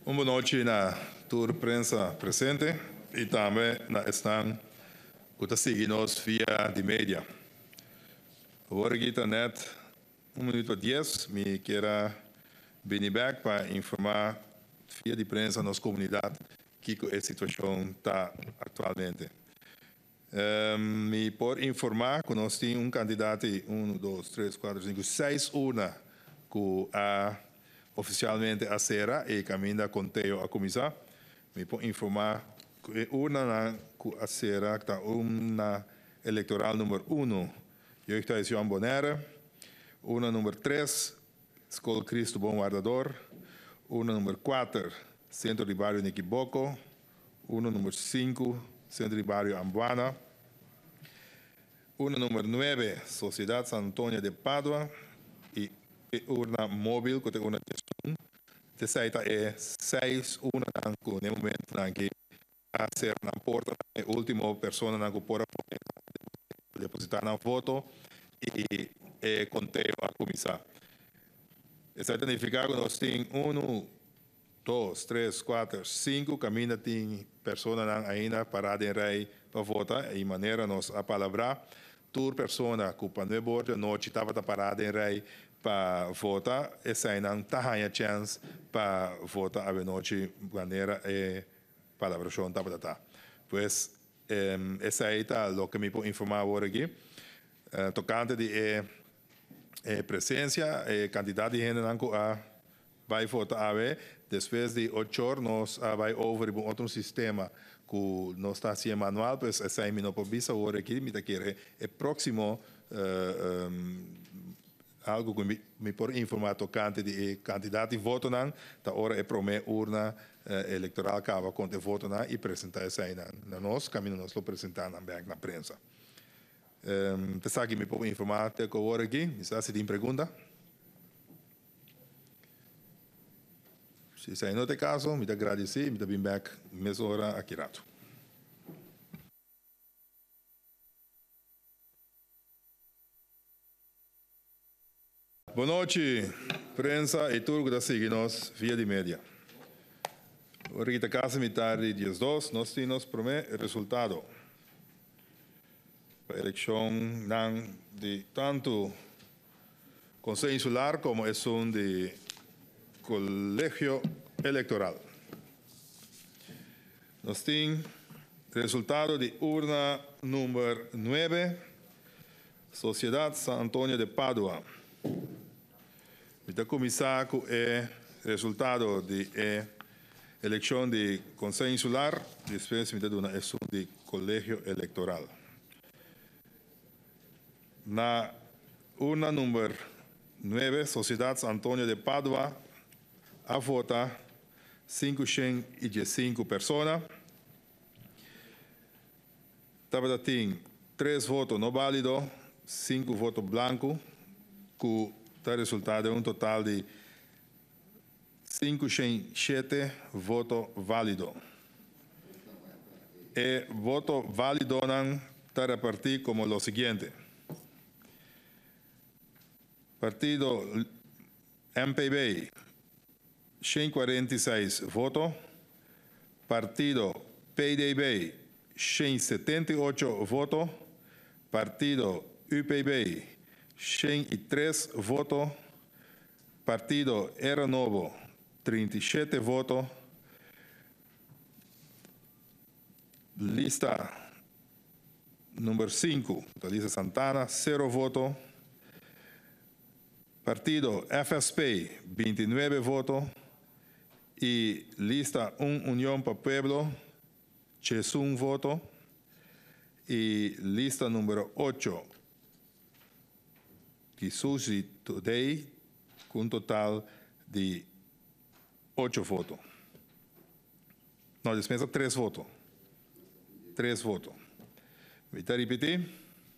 Uma boa noite na tour prensa presente e também na estão que está seguindo via de mídia. Agora aqui está net 1 minuto 10, me quero vir back para informar via de prensa nossa comunidade que a situação está atualmente. Me por informar que nós temos candidato 1, 2, 3, 4, 5, 6 urnas que oficialmente a será e caminha conteio a começar. Me por informar que urna que a será está urna eleitoral número 1, eu estou João Bonera, urna número 3, Escola Cristo Bom Guardador, urna número 4, Centro de Bairro Niquiboco, urna número 5, Centro de Bairro Ambuana, urna número 9, Sociedade San Antonio de Padua, e urna móvel, que tem urna de terceira é 6 urna que no momento que a ser na porta, a última pessoa que pode depositar na voto e conteio a começar. Isso significa que nós temos 1, 2, 3, 4, 5 caminhos, tem pessoas ainda paradas em rei para votar, e maneira nós a palavra, toda pessoa que para não borda noite estava parada em rei para votar, essa ainda não tem chance para votar a noite maneira e palavra chão estava tá. Pois essa aí está o que me pode informar agora aqui. Tocante de presença, candidato de gente vai votar depois de 8 horas nós vai over um outro sistema que não está assim manual, pois essa aí não pode vir agora aqui, me quer é próximo algo que me pode informar tocante de candidato de voto não, tá hora é promê urna eleitoral que vai conter voto não e apresentar essa aí na nós caminho nós lo apresentar na prensa. Pensar que me pode informar até agora aqui, se tem pergunta? Se isso não é caso, me agradecer, me bem back mesma hora aqui rato. Boa noite, prensa e tudo que está seguindo via de mídia. Hoje que casa me tarde dias 2, nós temos primeiro resultado. A eleição de tanto Conselho Insular como é de Colegio Eleitoral. Nós temos resultado de urna número 9, Sociedade San Antonio de Padua. Vamos começar com o resultado de eleição de Conselho Insular, depois me dá uma eleição de Colegio Eleitoral. Na urna número 9, Sociedade San Antonio de Padua, a votar 505 pessoas. Estava tem 3 votos não válidos, 5 votos blancos, que está resultado um total de 507 votos válidos. E voto válido está repartido como o seguinte. Partido MPB, 146 votos. Partido PDB, 178 votos. Partido UPB, 103 votos. Partido Era Novo, 37 votos. Lista número 5, da lista Santana, 0 votos. Partido FSP, 29 votos. E lista União para Pueblo, 1 voto. E lista número 8, que surge today, com um total de 8 votos. Não, dispensa 3 votos. 3 votos. Vou repetir.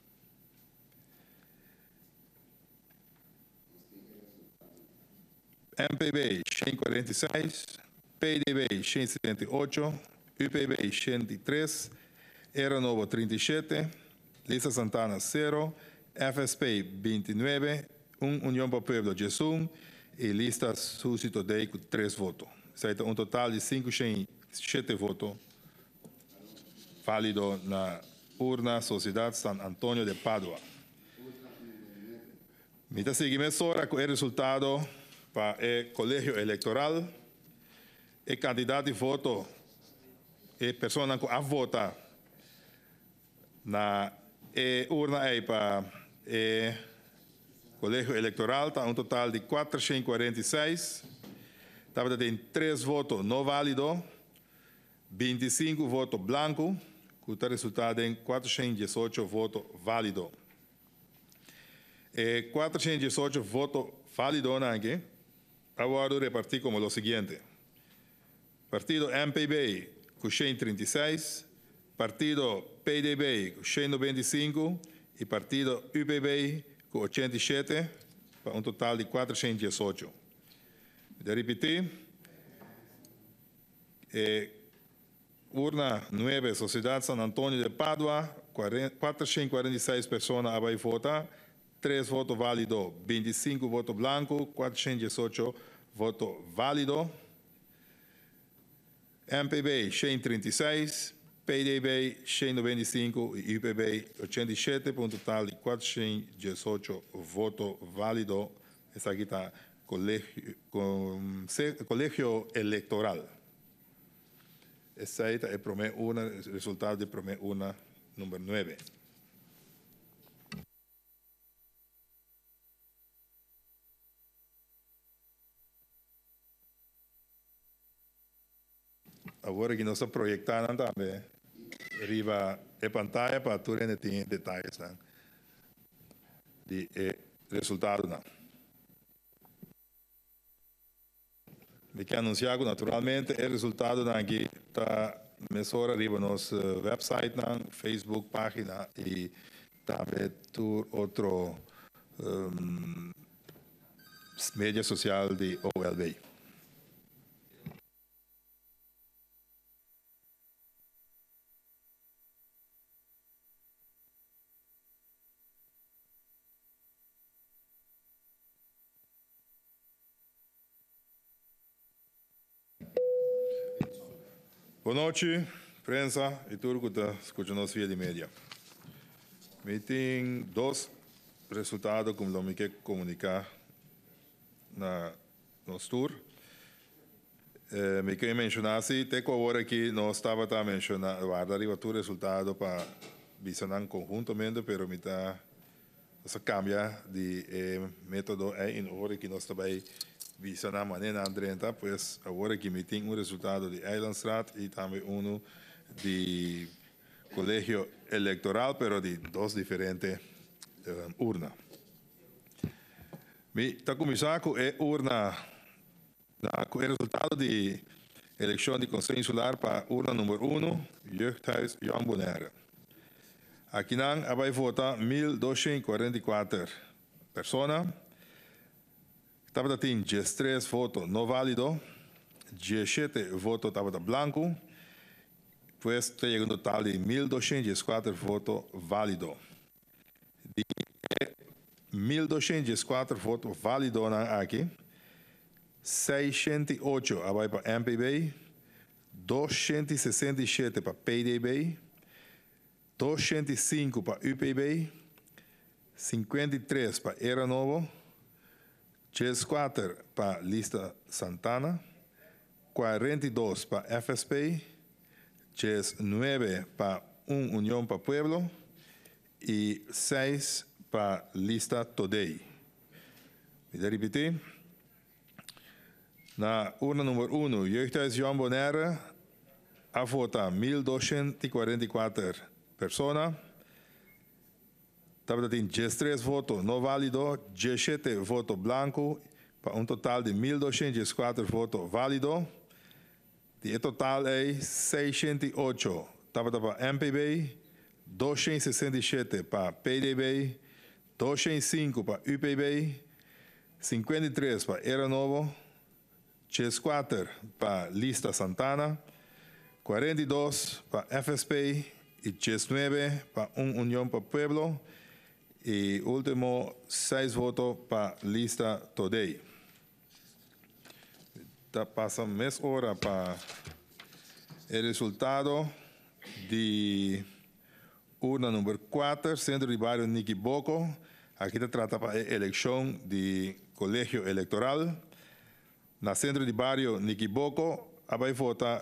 MPB 146, PDB 178, UPB 103, Era Novo 37, Lista Santana 0, FSP 29, União para o Pueblo 1 e lista suscito de 3 votos. Sai un total de 507 votos válido na urna Sociedade San Antonio de Padua. Mita seguimento agora com o resultado para o colégio eleitoral. O candidato de voto e pessoa que a votar na urna aí para o colégio eleitoral está um total de 446. Estava tem 3 votos não válidos, 25 votos blancos, que está resultado em 418 votos válidos. 418 votos válidos aqui, agora repartir como o seguinte. Partido MPB, com 136, Partido PDB, com 195, e Partido UPB, com 87, para um total de 418. De repetir, urna 9, Sociedade San Antonio de Padua, 446 pessoas a votar, 3 votos válidos, 25 votos blancos, 418 votos válidos. MPB 136, PDB 195 e UPB 87, para um total de 418 votos válidos. Essa aqui está colégio eleitoral. Esse aí é o resultado de primeira urna número 9. Agora que nós estamos projetando também, arriba a pantalla para tu ter detalhes de resultado. Me quero anunciar naturalmente o resultado aqui está mesura arriba no nosso website, Facebook página e também por outro mídia social de OLB. Boa noite, prensa e tudo que está escutando via de mídia. Me tem 2 resultados como eu me quero comunicar na nosso tour. Me quero mencionar se até agora que nós estava a mencionar, guardar o resultado para visionar conjuntamente, pero me está essa cambia de método em hora que nós também visionar maneira andrenta, pois agora que me tem resultado de Eilandstraat e também de colégio eleitoral, pero de 2 diferentes urnas. Me está começando com a urna, com o resultado de eleição de Conselho Insular para a urna número 1, Jeugdhuis Jan Bonaire. Aqui vai votar 1.244 pessoas. Estava tendo 13 votos não válidos, 17 votos estava branco, pois tem um total de 1.204 votos válidos. De 1.204 votos válidos aqui, 608 vai para MPB, 267 para PDB, 205 para UPB, 53 para Era Novo, 4 para Lista Santana, 42 para FSP, 9 para União para Pueblo e 6 para Lista Todei. Vou repetir. Na urna número 1, Jeugdhuis Jan Bonaire, a votar 1.244 pessoas. Estava tendo 13 votos não válidos, 17 votos blancos, para um total de 1.204 votos válidos. E total é 608. Estava para MPB, 267 para PDB, 205 para UPB, 53 para Era Novo, 4 para Lista Santana, 42 para FSP e 9 para União para Pueblo. E último 6 votos para Lista Todei. passa mais hora para o resultado de urna número 4, Centro de Bairro Niquiboco. Aqui se trata para a eleição de colégio eleitoral. Na Centro de Bairro Niquiboco, vai votar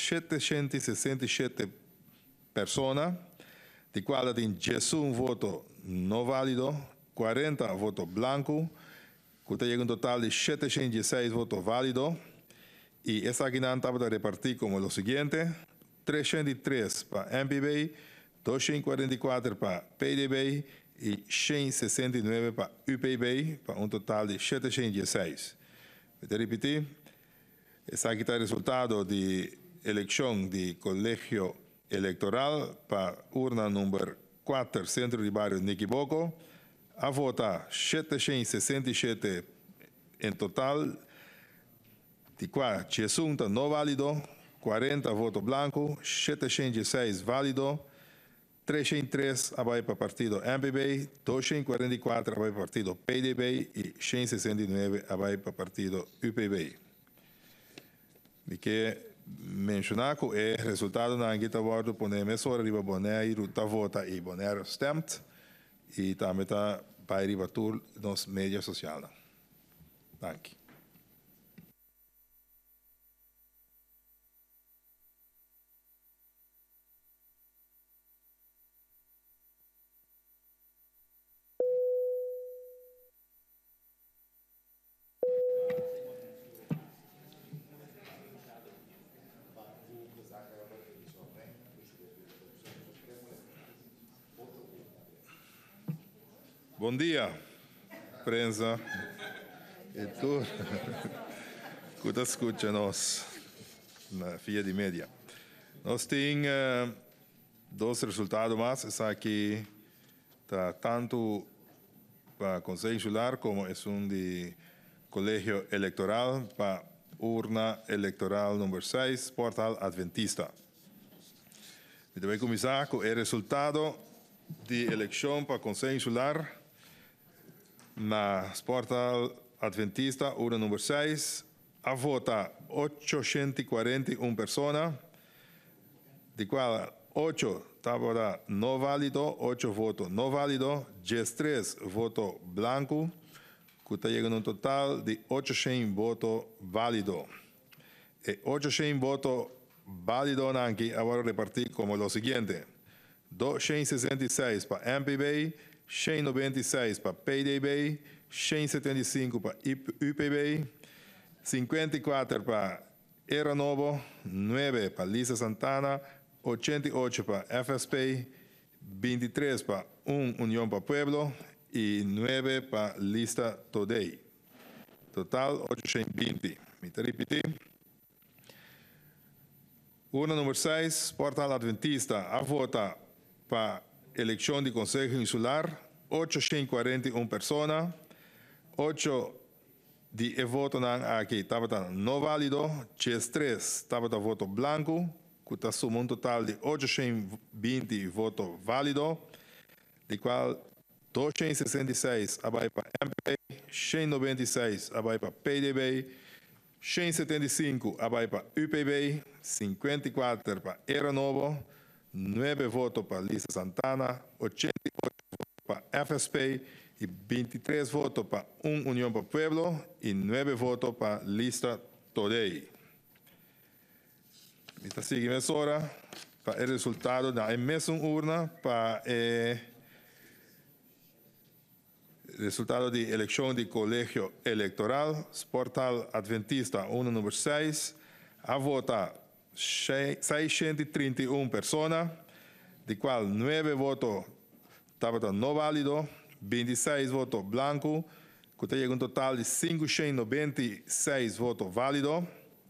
767 pessoas, de qual tem 11 votos não válidos, 40 votos blancos, que tem um total de 716 votos válidos. E essa aqui não estava a repartir como o seguinte: 303 para MPB, 244 para PDB e 169 para UPB, para um total de 716. Vou repetir. Esse aqui está o resultado de eleição de colégio eleitoral para urna número 4, Centro de Bairro Niquiboco. A votar 767 em total, de qual 11 não válido, 40 votos blancos, 706 válidos, 303 vai para o partido MPB, 244 vai para o partido PDB e 169 vai para o partido UPB. E que mencionar que o resultado na anguita bordo poner mesora riba boné e ruta vota e boné stemt e também está para riba tour nos mídias sociais. Dank. Bom dia, prensa e tu que escuta nós na Via de Média. Nós temos dois resultados mais. Essa aqui está tanto para Conselho Insular como é de Colégio Eleitoral para urna eleitoral número 6, Portal Adventista. E também começar com o resultado de eleição para Conselho Insular na Portal Adventista, urna número 6, a vota 841 pessoas, de qual 8 estavam não válido, 8 votos não válidos, 13 votos blancos, que está chegando a um total de 800 votos válidos. E 800 votos válidos aqui, agora repartir como o seguinte: 266 para MPB, 196 para PDB, 175 para UPB, 54 para Era Novo, 9 para Lisa Santana, 88 para FSP, 23 para União para Pueblo e 9 para Lista Today. Total 820. Me repetir. Urna número 6, Portal Adventista, a vota para eleição de Conselho Insular, 841 pessoas, 8 de voto aqui estava não válido, 13 estava voto branco, que está suma um total de 820 votos válidos, de qual 266 vai para MPB, 196 vai para PDB, 175 vai para UPB, 54 para Era Novo, 9 votos para Lisa Santana, 88 votos para FSP e 23 votos para União para Pueblo e 9 votos para Lista Today. Está seguindo agora para o resultado da mesma urna para resultado de eleição de colégio eleitoral, Portal Adventista, urna número 6, a votar 631 pessoas, de qual 9 votos estavam não válidos, 26 votos blancos, que tem um total de 596 votos válidos,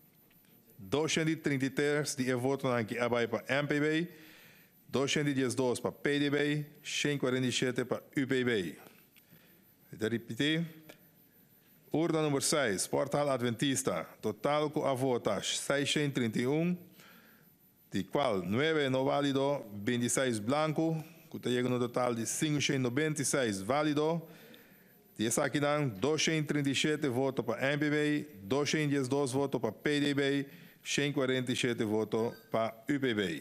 233 de votos aqui vai para MPB, 212 para PDB, 147 para UPB. Vou repetir. Urna número 6, Portal Adventista, total com a vota 631, de qual 9 não válido, 26 branco, que chega no total de 596 válido, Die aqui dan 237 votos para MPB, 212 votos para PDB, 147 votos para UPB.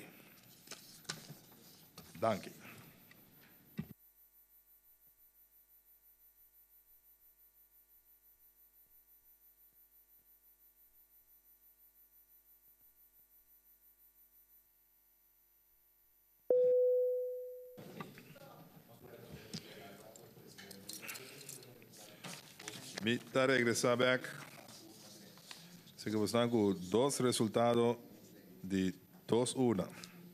Dank je. Para regresar back, así que están con dos resultados de 2-1.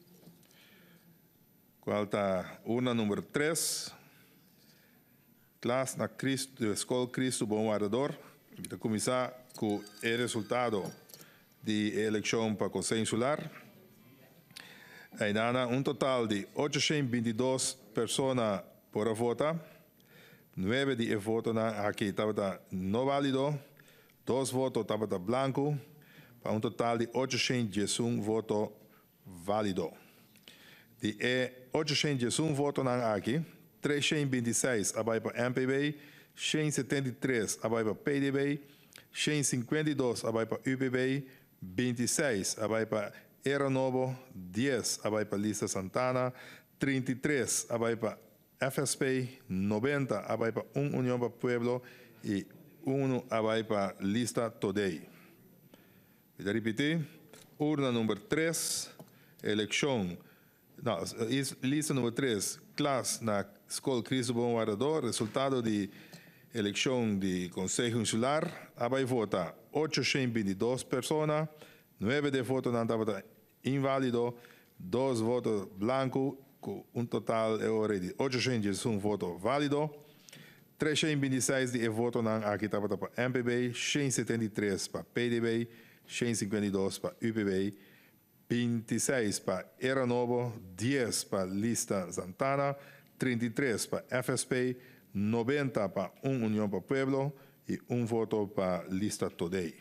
¿Cuál está? Urna número 3, classe na Cristo, de Escola Cristo Bom Guardador. Vamos começar com o resultado da eleição para o Conselho Insular. Aí dá total de 822 pessoas por votar. 9 de votos aqui estava não válido, 2 votos estavam branco, para total de 811 votos válido. De 811 votos aqui, 326 vai para MPB, 173 vai para PDB, 152 vai para UPB, 26 vai para Era Novo, 10 vai para Lista Santana, 33 vai para FSP, 90 vai para União para Pueblo e 1 vai para Lista Today. Vou repetir. Urna número 3, eleição. Não, lista número 3, classe na Escola Cristo Bom Guardador, resultado de eleição de Conselho Insular, vai votar 822 pessoas, 9 de votos não estavam inválido, 2 votos blancos, com total de 801 votos válido, 326 de votos aqui estava para MPB, 173 para PDB, 152 para UPB, 26 para Era Novo, 10 para Lista Santana, 33 para FSP, 90 para União para Pueblo e 1 voto para Lista Today.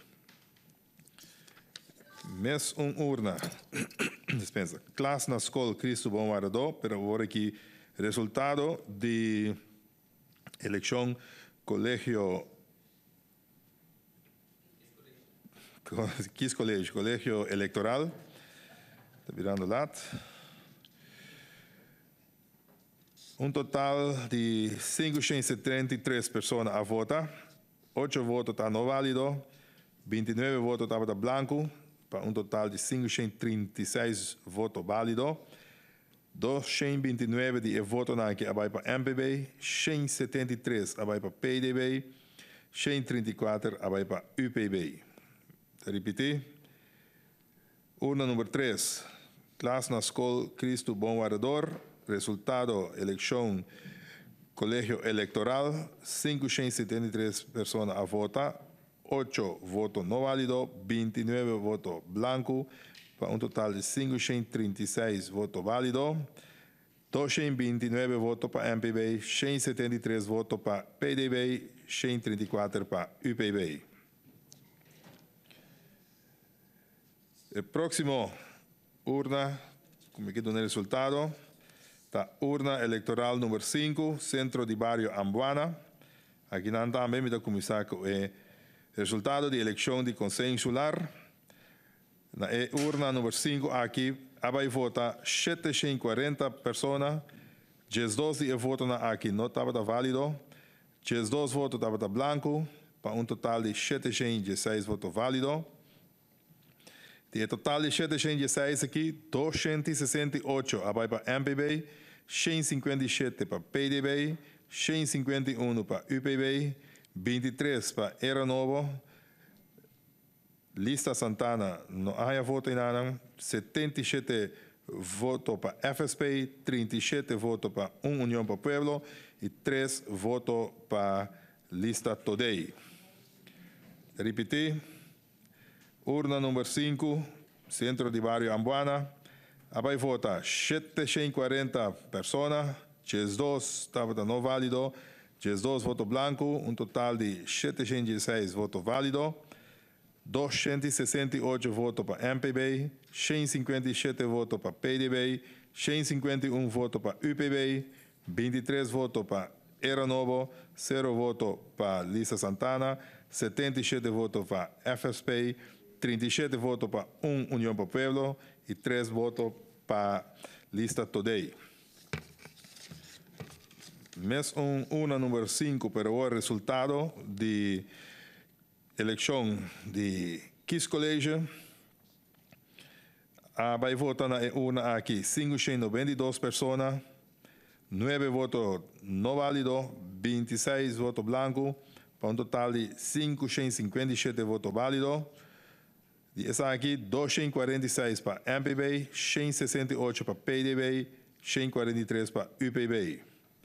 Mes urna. Dispensa. Classe na Escola Cristo Bom Guardador, pero agora aqui resultado de eleição colégio. Quis colégio eleitoral. Está virando lá. Total de 573 pessoas a votar, 8 votos estão não válidos, 29 votos estavam branco, para total de 536 votos válidos, 229 de votos que vai para MPB, 173 vai para PDB, 134 vai para UPB. Repetir. Urna número 3, classe na Escola Cristo Bom Guardador, resultado, eleição, colégio eleitoral, 573 pessoas a votar, 8 votos não válidos, 29 votos blancos, para total de 536 votos válidos, 229 votos para MPB, 173 votos para PDB, 134 para UPB. O próximo urna, como aqui do resultado, está urna eleitoral número 5, Centro de Barrio Ambuana. Aqui também me dá começar com o resultado de eleição de Conselho Insular. Na urna número 5, aqui vai votar 740 pessoas, 12 votos aqui não estava válido, 12 votos estavam branco, para total de 716 votos válidos. De total de 716 aqui, 268 vai para MPB, 157 para PDB, 151 para UPB, 23 para Era Novo, Lista Santana, não há voto em nada, 77 votos para FSP, 37 votos para União para Pueblo e 3 votos para Lista Today. Repetir. Urna número 5, Centro de Barrio Ambuana. Vai votar 740 pessoas, 12 estavam não válidos, 12 votos blancos, total de 716 votos válidos, 268 votos para MPB, 157 votos para PDB, 151 votos para UPB, 23 votos para Era Novo, 0 votos para Lista Santana, 77 votos para FSP, 37 votos para União para Pueblo e 3 votos para Lista Today. Mes una número 5 para o resultado de eleição de Kies College. Vai votar na una aqui 592 pessoas, 9 votos não válidos, 26 votos blancos, para um total de 557 votos válidos. E essa aqui, 246 para MPB, 168 para PDB, 143 para UPB.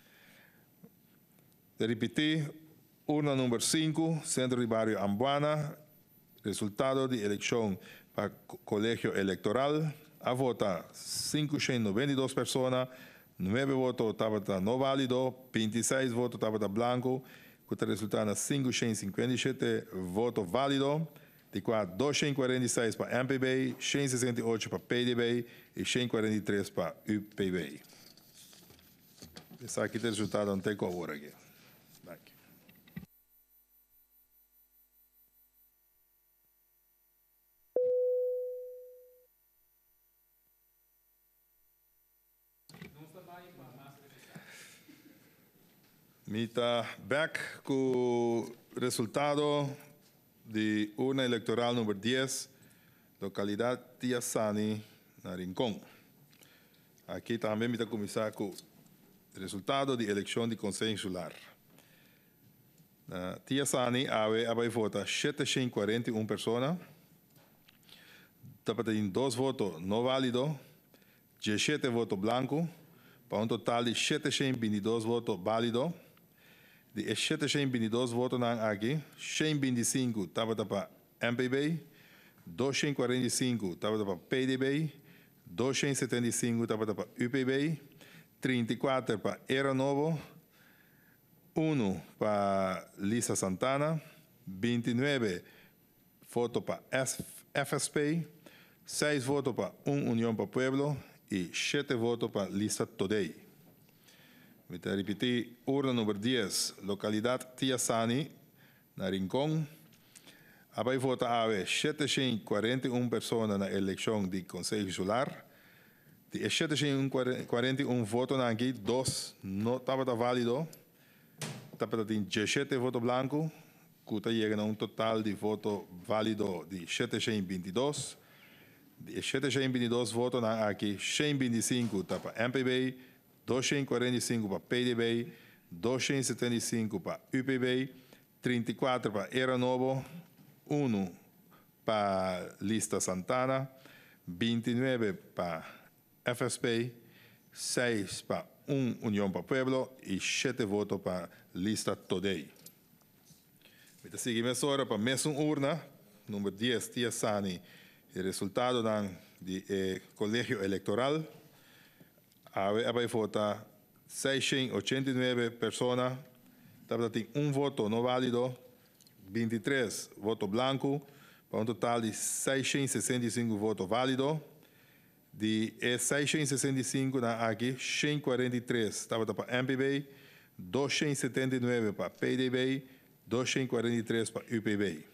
De repetir, urna número 5, Centro de Barrio Ambuana, resultado de eleição para Colégio Eleitoral. A votar 592 pessoas, 9 votos estavam não válidos, 26 votos estavam blancos, com o resultado de 557 votos válidos, de qual 246 para MPB, 168 para PDB e 143 para UPB. Esse aqui é o resultado não tem como aqui. Mita back com o resultado de urna eleitoral número 10, localidade Tiasani, na Rincón. Aqui também me começar com o resultado de eleição de Conselho Insular. Na Tiasani, vai votar 741 pessoas, tem 2 votos não válidos, 17 votos blancos, para um total de 722 votos válidos. De 722 votos aqui, 125 estavam para MPB, 245 estavam para PDB, 275 estavam para UPB, 34 para Era Novo, 1 para Lista Santana, 29 votos para FSP, 6 votos para União para Pueblo e 7 votos para Lista Today. Vou repetir, urna número 10, localidade Tiasani, na Rincón. Vai votar 741 pessoas na eleição de Conselho Insular. De 741 votos aqui, 2 não estavam válidos. Estava 17 votos blancos, que chega a um total de votos válidos de 722. De 722 votos aqui, 125 está para MPB, 245 para PDB, 275 para UPB, 34 para Era Novo, 1 para Lista Santana, 29 para FSP, 6 para União para Pueblo e 7 votos para Lista Today. Vamos seguir agora para mais uma urna, número 10, Tiasani, o resultado do Colégio Eleitoral. Vai votar 689 pessoas, tem 1 voto não válido, 23 votos blancos, para um total de 665 votos válidos. De 665 aqui, 143 estavam para MPB, 279 para PDB, 243 para UPB.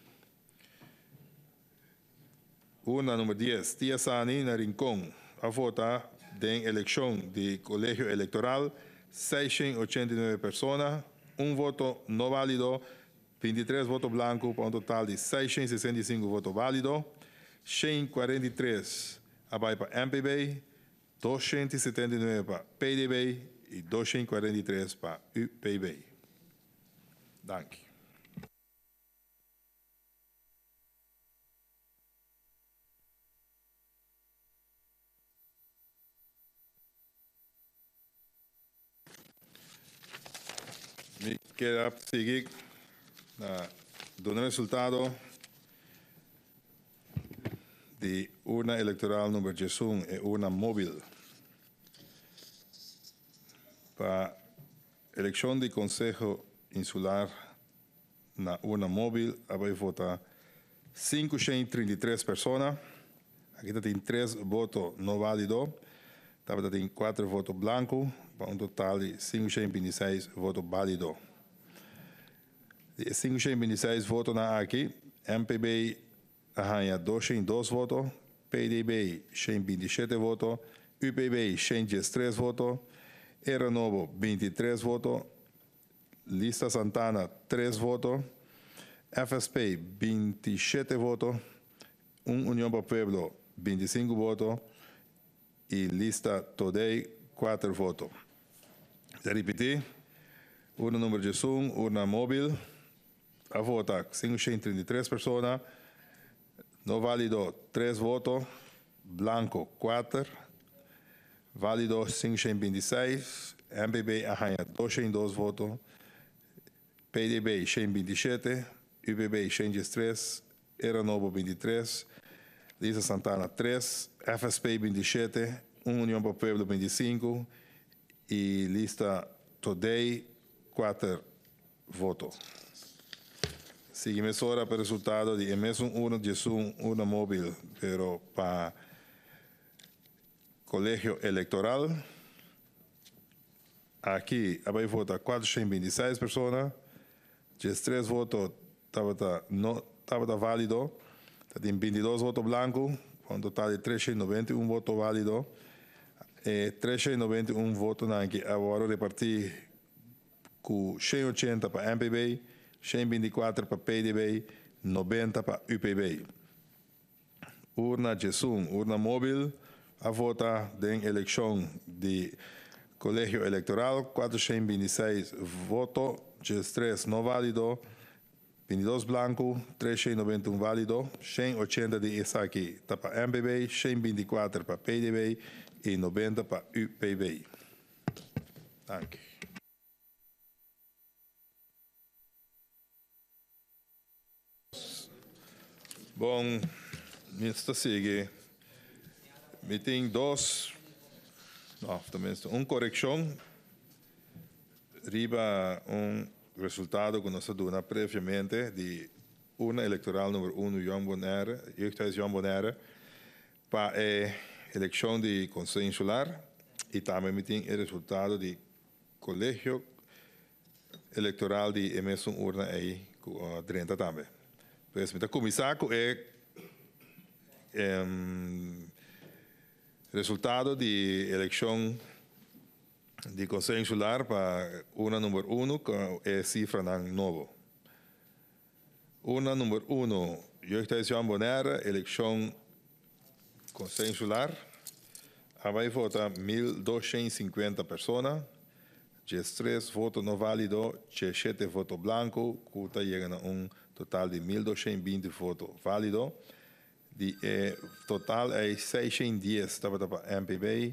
Urna número 10, Tiasani, na Rincón, a votar em eleição de Colégio Eleitoral, 689 pessoas, 1 voto não válido, 23 votos blancos, para um total de 665 votos válidos, 143 vai para MPB, 279 para PDB e 243 para UPB. Dank. Me queda seguir do resultado de urna eleitoral número 11 e urna móvel. Para eleição de Conselho Insular na urna móvel, vai votar 533 pessoas. Aqui tem 3 votos não válidos. estava tem 4 votos blancos, para um total de 526 votos válidos. De 526 votos na aqui, MPB arranha 202 votos, PDB 127 votos, UPB 113 votos, Era Novo 23 votos, Lista Santana 3 votos, FSP 27 votos, União para o Pueblo 25 votos e Lista Today 4 votos. Já repetir, urna número de Zoom, urna móvel, a votar 533 pessoas, não válido 3 votos, blanco 4, válido 526, MPB arranha 202 votos, PDB 127, UPB 103, Era Novo 23, Lisa Santana 3, FSP 27, União para o Pueblo 25 e Lista Today 4 votos. Seguimos agora para o resultado de mesmo urna de Zoom, urna móvel, pero para colégio eleitoral. Aqui, vai votar 426 pessoas, 3 votos estava válido, tem 22 votos blancos, com um total de 391 votos válidos, 391 votos que agora repartir com 180 para MPB, 124 para PDB, 90 para UPB. Urna de Zoom, urna móvel, a votar em eleição de colégio eleitoral, 426 votos, 3 não válidos, 22 blancos, 391 válidos, 180 de essa aqui está para MPB, 124 para PDB e 90 para UPB. Danke. Bom, nesta sigue, tem uma correção, riba resultado que nós damos previamente de urna eleitoral número 1, João Bonaire, Jeugdhuis João Bonaire, para a eleição de Conselho Insular e também tem o resultado de colégio eleitoral de emissão urna aí, 30 também. Pues, met começar com o resultado de eleição de Conselho Insular para urna número 1, com a cifra novo. Urna número 1, Jeugdhuis João Bonaire, eleição Conselho Insular. Vai votar 1.250 pessoas, 3 votos não válidos, 7 votos blancos, que está chegando a total de 1.220 votos válidos. Total é 610 para MPB,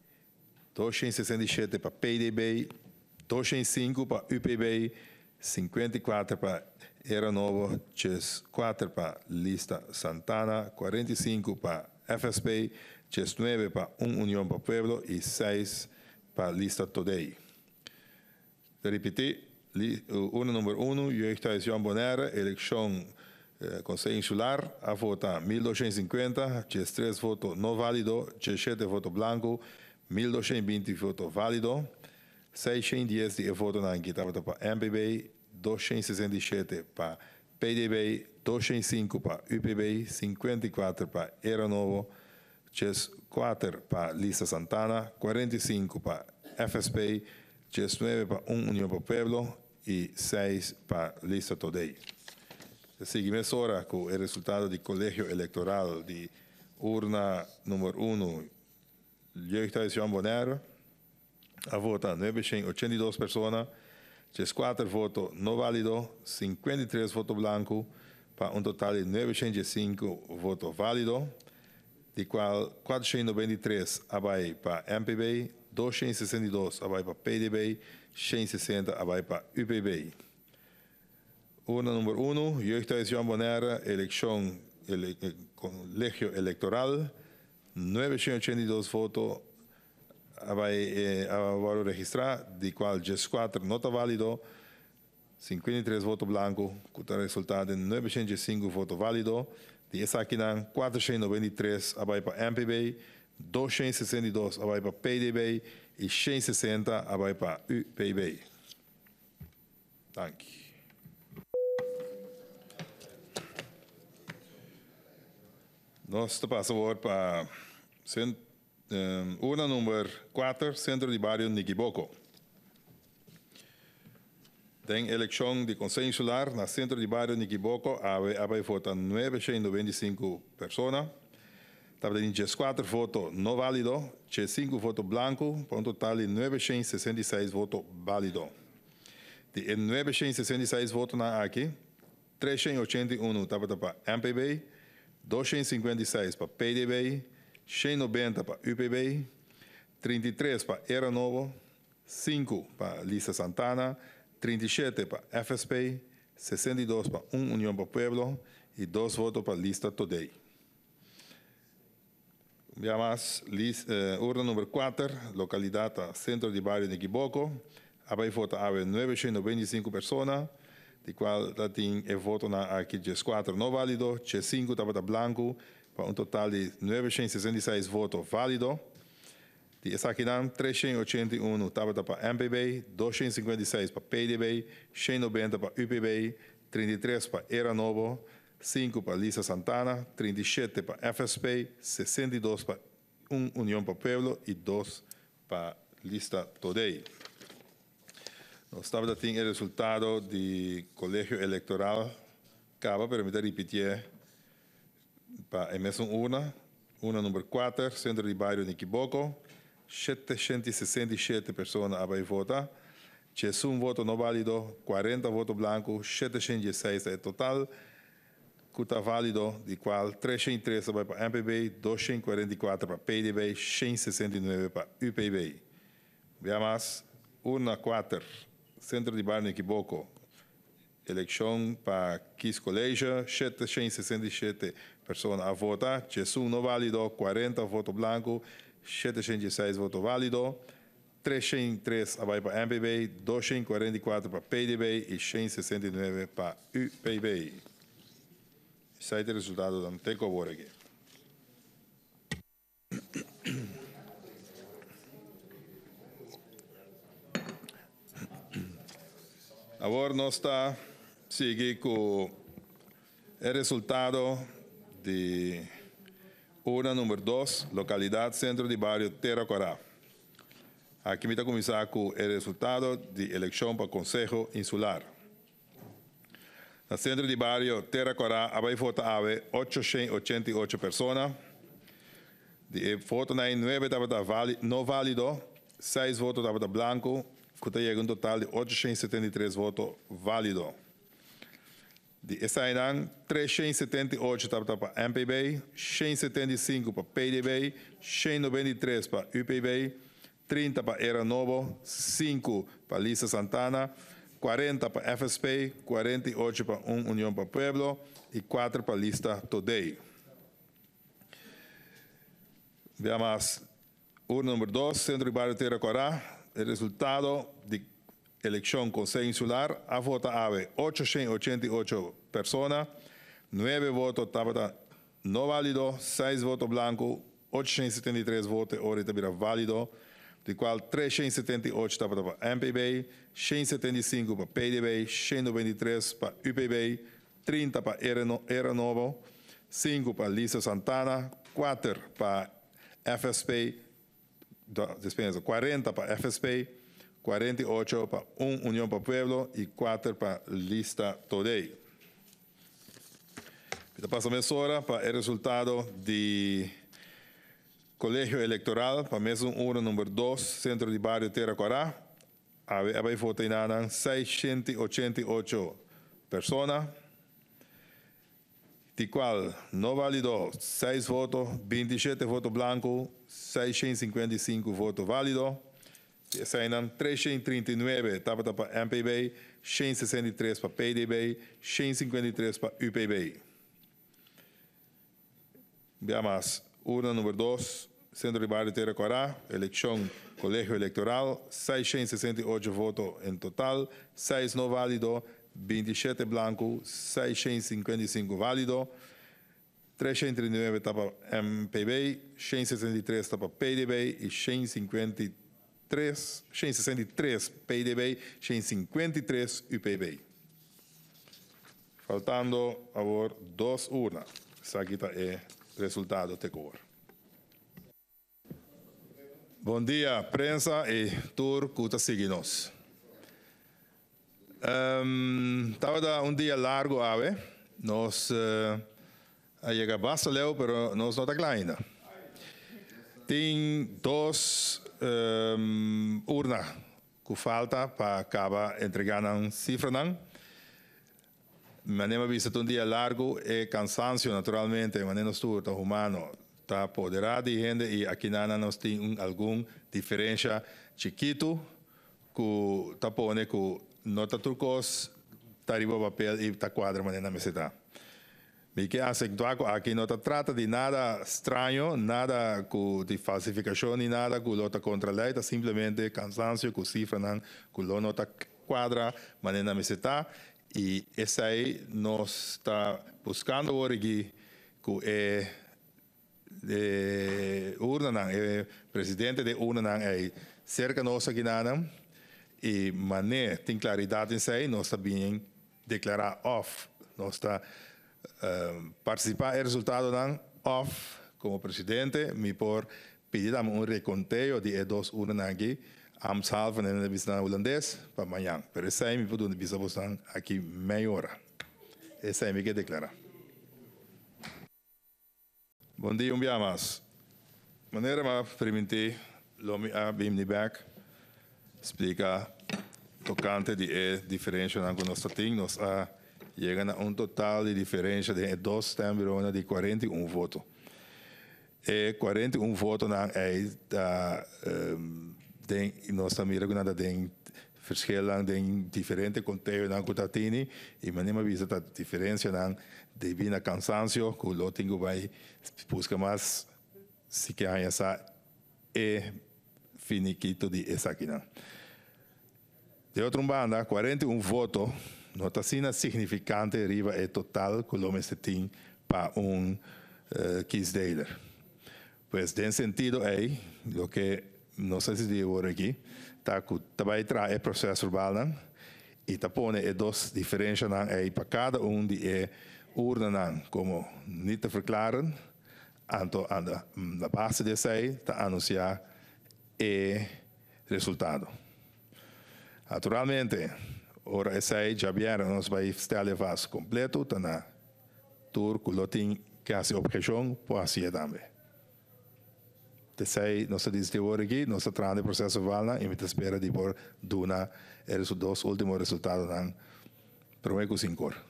267 para PDB, 205 para UPB, 54 para Era Novo, 4 para Lista Santana, 45 para FSP, 9 para União para o Pueblo e 6 para Lista Today. De repetir, urna número 1, Jeugdhuis João Bonaire, eleição Conselho Insular, a votar 1.250, 3 votos não válidos, 7 votos blancos, 1.220 votos válidos, 610 de votos na enquete para MPB, 267 para PDB, 205 para UPB, 54 para Era Novo, 4 para Lista Santana, 45 para FSP, 9 para União para o Pueblo e 6 para Lista Today. Seguimos agora com o resultado do colégio eleitoral de urna número 1, Jeugdhuis João Bonaire. A votar 982 pessoas, 4 votos não válidos, 53 votos blancos, para um total de 905 votos válidos, de qual 493 vai para MPB, 262 vai para PDB, 160 vai para UPB. Urna número 1, Jeugdhuis João Bonaire, eleição colégio eleitoral, 982 votos vai registrar, de qual 4 não está válido, 53 votos blancos, com o resultado de 905 votos válidos, de essa aqui, 493 vai para MPB, 262 vai para PDB e 160 vai para UPB. Dank. Nós passamos agora para urna número 4, Centro de Barrio Niquibocco. Tem eleição de Conselho Insular no Centro de Barrio Niquibocco, vai votar 995 pessoas. Tem 4 votos não válidos, 5 votos blancos, para um total de 966 votos válidos. De 966 votos aqui, 381 estava para MPB, 256 para PDB, 190 para UPB, 33 para Era Novo, 5 para Lista Santana, 37 para FSP, 62 para União para Pueblo e 2 votos para Lista Today. Veamos, urna número 4, localidade Centro de Barrio Niquibocco. Vai votar 925 pessoas, de qual tem voto aqui 4 não válido, 5 estava branco, para um total de 966 votos válidos. De essa aqui, 381 estava para MPB, 256 para PDB, 190 para UPB, 33 para Era Novo, 5 para Lisa Santana, 37 para FSP, 62 para União para Pueblo e 2 para Lista Today. Nós estamos tendo o resultado do colégio eleitoral. Acaba, permita repetir para a mesma urna número 4, Centro de Barrio Niquibocco. 767 pessoas vão votar. 1 voto não válido, 40 votos blancos, 716 é total. Cuta válido, de qual 313 vai para MPB, 244 para PDB, 169 para UPB. Veamos, urna 4, Centro de Barrio Niquibocco. Eleição para 15 colégios, 767 pessoas a votar, 1 não válido, 40 votos blancos, 706 votos válidos, 303 vai para MPB, 244 para PDB e 169 para UPB. Esse é o resultado do Teco Borghi. Agora nós estamos seguindo com o resultado de urna número 2, localidade Centro de Barrio Teracorá. Aqui me está começar com o resultado de eleição para o Conselho Insular. No Centro de Barrio Teracorá, vai votar 888 pessoas. De voto 9 estava não válido, 6 votos estava branco, que chega um total de 873 votos válidos. De essa aí, 378 estava para MPB, 175 para PDB, 193 para UPB, 30 para Era Novo, 5 para Lisa Santana, 40 para FSP, 48 para União para Pueblo e 4 para Lista Today. Veamos, urna número 2, Centro de Barrio Teracorá. O resultado de eleição Conselho Insular, a votar 888 pessoas, 9 votos estavam não válidos, 6 votos blancos, 873 votos ahorita vira válido, de qual 378 estavam para MPB, 175 para PDB, 193 para UPB, 30 para Era Novo, 5 para Lisa Santana, 4 para FSP, 40 para FSP, 48 para União para Pueblo e 4 para Lista Today. Passamos agora para o resultado do colégio eleitoral, para a mesma urna número 2, Centro de Barrio Teracorá. Vai votar 688 pessoas, de qual não validou 6 votos, 27 votos blancos, 655 votos válidos. Essa aí 339 estava para MPB, 163 para PDB, 153 para UPB. Veamos, urna número 2, Centro de Barrio Teracorá, eleição colégio eleitoral, 668 votos em total, 6 não válidos, 27 blancos, 655 válidos, 339 para MPB, 163 para PDB e 163 PDB, 153 UPB. Faltando agora 2 urnas. Isso aqui está o resultado de cor. Bom dia, prensa e tour que está seguindo nós. Estava dia largo, nós chega bastante leu, mas nós não está claro ainda. Tem 2 urnas que falta para acabar entregando a cifra. Mas não visto um dia largo e cansancio naturalmente, mas não estou tão humano. Está apoderado de gente e aqui nós temos alguma diferença chiquito que está pondo que nota turcos está arriba o papel e está quadra maneira na meseta. Me que acentuar aqui não trata de nada estranho, nada de falsificação nem nada que lota contra a lei, está simplesmente cansancio, que cifra não, que lo nota quadra maneira na meseta e essa aí nós está buscando agora que é urna é presidente de urna é cerca nossa aqui nada e mané tem claridade em sei nós está bem declarar off nós está participar do resultado não off como presidente me por pedir reconteo de 2 urnas aqui amsalve na visão holandês para amanhã pero essa aí me pode visão aqui meia hora essa aí me que declarar. Bom dia, dia mais. Maneira mais permitir, lomi a bim back explica tocante de diferença que nós temos, nós chegamos a total de diferença de 2 stemmen de 41 votos. E 41 votos da nós miramos que nada tem verschil em diferentes conteúdos que temos e maneira visa a diferença de bina cansancio que lo tenho vai busca mais se que há essa finiquito de essa aqui não. De outra banda 41 votos não está sendo significante riba é total que lo tem para quisdeler. Pues den sentido aí lo que não sei se digo aqui tá que vai trazer o processo verbal e tá pone 2 diferenças aí para cada de urna como niet te verklaren, na base de zij te anunciar el resultado. Naturalmente, ora essa já vieram, nós vai stellen vast completo, na tour que lo tem que hace objeção, pode ser também. Desai, nós diz de agora aqui, nós tratamos o processo valna e me espera de por duna os 2 últimos resultados nan prometo 5 horas.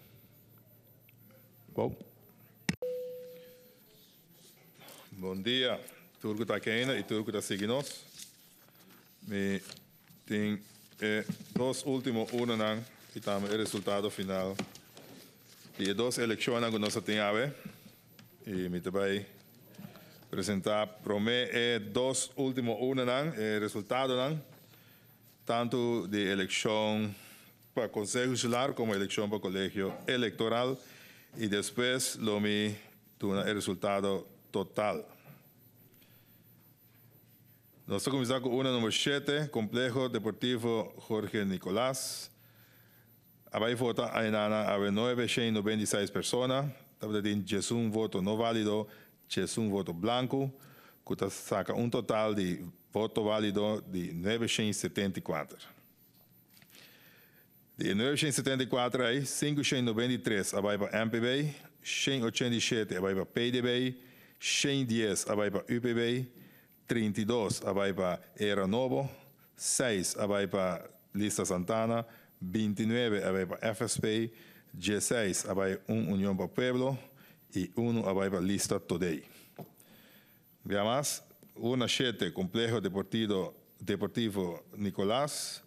Bom dia, turco está aqui e turco está seguindo nós. Me tem 2 últimos urnas e também o resultado final. E 2 eleições que nós temos e me vai apresentar promete 2 últimos urnas e resultado tanto de eleição para Conselho Escolar como eleição para Colégio Eleitoral. E depois lo me tuna el resultado total. Nós começamos com urna número 7, Complejo Deportivo Jorge Nicolás. Vai votar a enana a 996 pessoas. Estava tendo 11 votos não válido, 11 votos branco, que saca total de voto válido de 974. De 974 aí, 593 vai para MPB, 187 vai para PDB, 110 vai para UPB, 32 vai para Era Novo, 6 vai para Lista Santana, 29 vai para FSP, 16 vai para União para Pueblo e 1 vai para Lista Today. Veamos, urna 7, Complejo Deportivo Nicolás,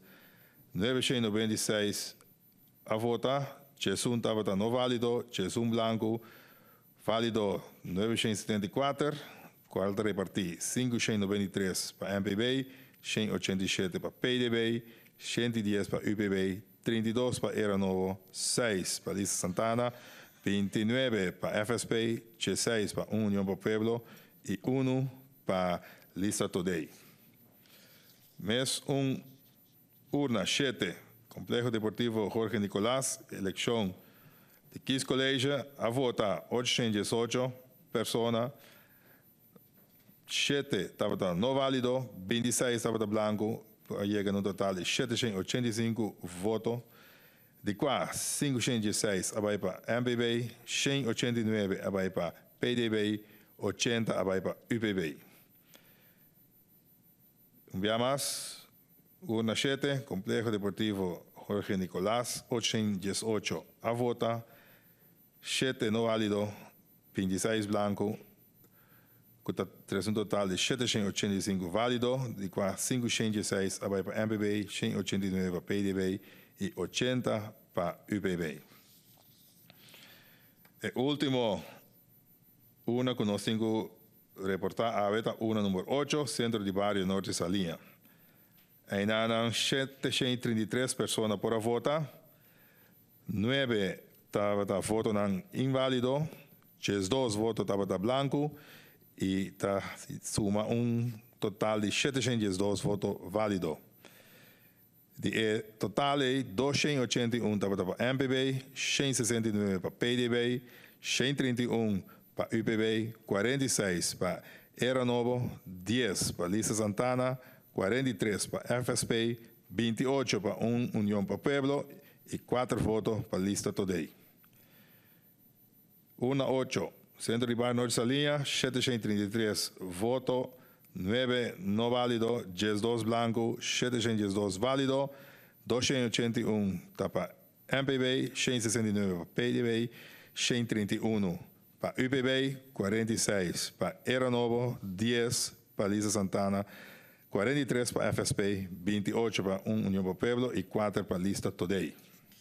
996 a votar, 11 estava não válido, 11 branco, válido 974, quarta repartir 593 para MPB, 187 para PDB, 110 para UPB, 32 para Era Novo, 6 para Lista Santana, 29 para FSP, 16 para Unión para Pueblo y 1 para Lista Today. Mes urna 7, Complejo Deportivo Jorge Nicolás, elección de Kiss Colegio, a votar 818 personas, 7 estaba no válido, 26 estaba blanco, llega a un total de 785 votos. De qua 516 abai para MPB, 189 abai para PDB, 80 abai para UPB. Un día más, urna 7, Complejo Deportivo Jorge Nicolás, 818 a vota, 7 no válido, 26 blanco, tras un total de 785 válido, de qua 516 abai para MPB, 189 para PDB y 80 para UPB. El último, una con los 5 reportadas a beta, una número 8, Centro de Barrio Norte Salinha. Aí eram 733 personas por votar, 9 estavam voto inválido, 2 votos estavam blanco e suma total de 712 votos válidos. De total de 281 para MPB, 169 para PDB, 131 para UPB, 46 para Era Novo, 10 para Lista Santana, 43 para FSP, 28 para União para Pueblo y 4 votos para Lista Today. 1-8, Centro de Barrio Norte Salinha, 733 votos, 9 no válido, 12 blanco, 712 válido, 281 para MPB, 169 para PDB, 131 para UPB, 46 para Era Novo, 10 para Lista Santana, 43 para FSP, 28 para União para Pueblo y 4 para Lista Today.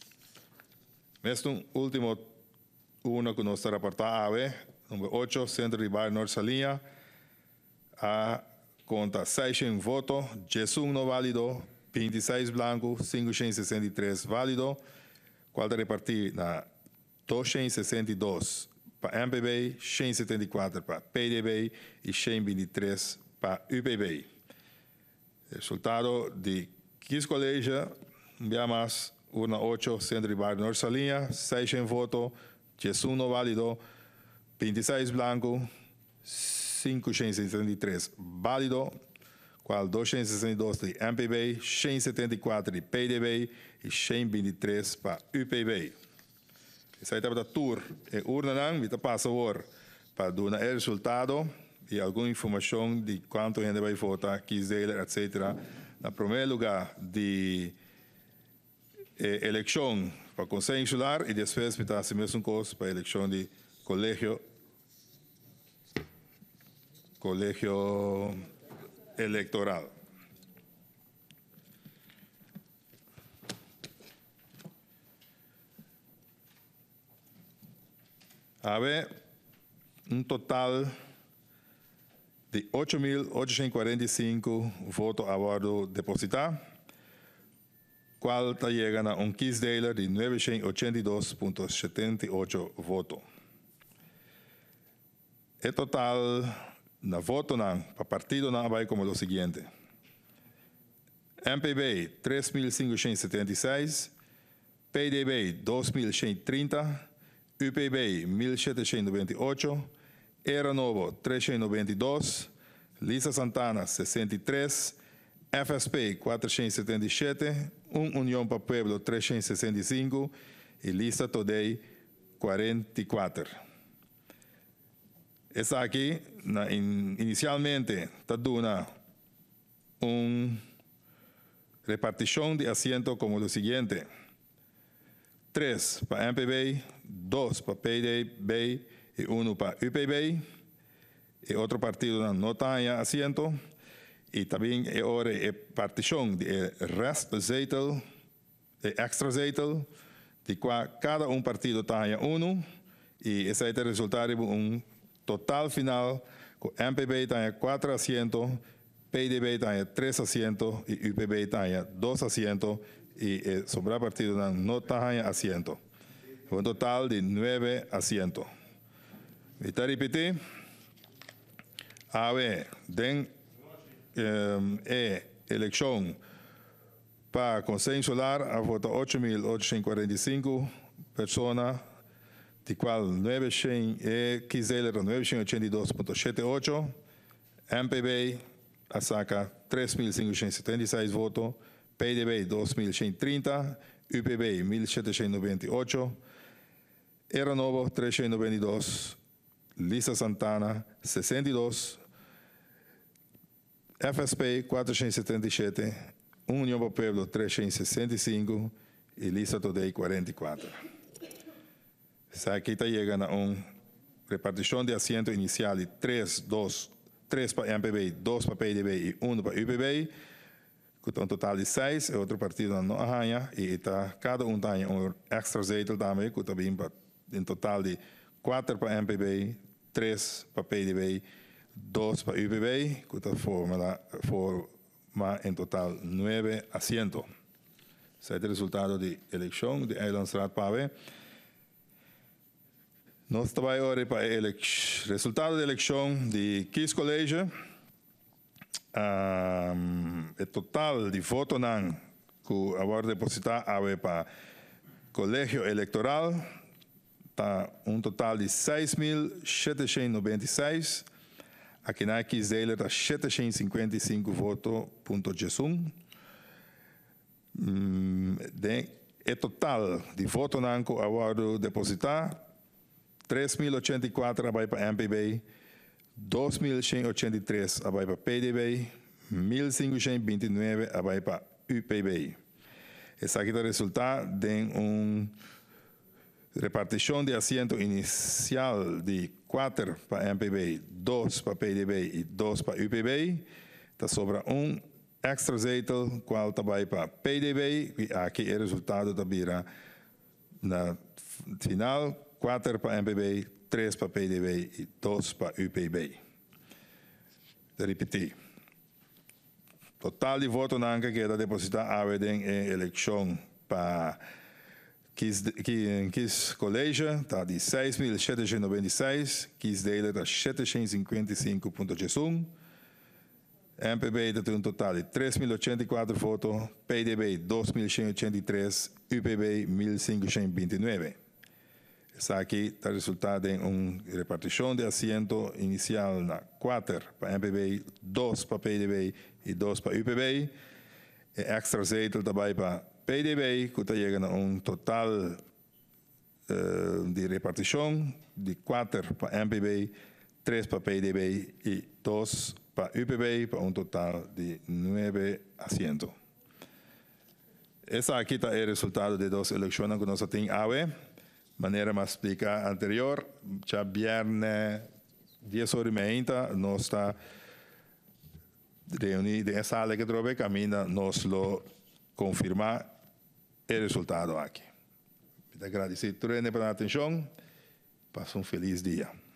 Este último uno que nos está reportado, número 8, Centro de Barrio Norte Salinha, a conta 600 votos, 11 no válido, 26 blanco, 563 válido, qual de repartir na 262 para MPB, 174 para PDB e 123 para UPB. Resultado de 15 colégios, um dia mais, urna 8, Centro de Barrio Norte Salinha, 600 votos, 11 no válido, 26 blanco, 563 válido, qual 262 de MPB, 174 de PDB e 123 para UPB. Essa aí está a tour. E urna não, me passa agora para dar o resultado e alguma informação de quanto gente vai votar, quiser, etc. Na primeiro lugar de eleição para o Conselho Insular e depois me está a mesma coisa para a eleição de colégio eleitoral. A ver, total de 8.845 votos a bordo depositar, qual está llegando a un Kiss Daler de 982.78 votos. El total de votos para partido va como lo siguiente. MPB 3.576, PDB 2.130, UPB 1.798, Era Novo 392, Lista Santana 63, FSP 477, União para Pueblo 365 y Lista Today 44. Esta aquí, inicialmente, está dando una repartición de asientos como lo siguiente. 3 para MPB, 2 para PDB y 1 para UPB. Y otro partido no tiene asiento. Y también ahora partición de rest zetel, de extra zetel, de cual cada un partido tiene uno. Y ese es el resultado de un total final, con MPB tiene 4 asientos, PDB tiene 3 asientos y UPB tiene 2 asientos y el sobra partido no tiene asiento. un total de 9 asientos. Voy a repetir. AB, den elección para Consejo Insular a votar 8.845 personas, de cual 982.78, MPB a saca 3.576 votos, PDB 2.130, UPB 1.798, Era Novo 392, Lisa Santana 62, FSP 477, União para o Pueblo 365 e Lisa Today 44. Aqui está chegando a uma repartição de assentos inicial de 3 para MPB, 2 para PDB e 1 para UPB, com um total de 6, e outro partido não arranha, e cada um tem um extra zetel também, que também em total de 4 para MPB, 3 para PDB, 2 para UPB, que forma em total 9 asientos. Esse é o resultado da eleição de Eilandsraad Pave. Nós trabalhamos agora para o resultado da eleição de Kies College. O total de votos que agora depositar para o colégio eleitoral está total de 6.796. Aqui na Kies dele está 755 votos, ponto Jesus. O total de votos que agora depositar 3.084 vai para MPB, 2.183 vai para PDB, 1.529 vai para UPB. Esse aqui é o resultado de uma repartição de assento inicial de 4 para MPB, 2 para PDB e 2 para UPB. Está sobra um extra zetel, qual vai para PDB, e aqui é o resultado da vira na final. 4 para MPB, 3 para PDB e 2 para UPB. De repetir. Total de votos que queda depositar em eleição para Kies College está de 6.796, Kies dele está 755.1, MPB tem total de 3.084 votos, PDB 2.183, UPB 1.529. Essa aqui está resultado em uma repartição de assento inicial na 4 para MPB, 2 para PDB e 2 para UPB. E extra zetel também para PDB, que está chegando a total de repartição de 4 para MPB, 3 para PDB e 2 para UPB, para total de 9 assentos. Essa aqui está o resultado de 2 eleições que nós temos agora. Maneira mais explicar anterior, já viernes 10h30, nós está reunido em sala que trove camina, nós lo confirmar o resultado aqui. Muito agradecido pela atenção, passe feliz dia.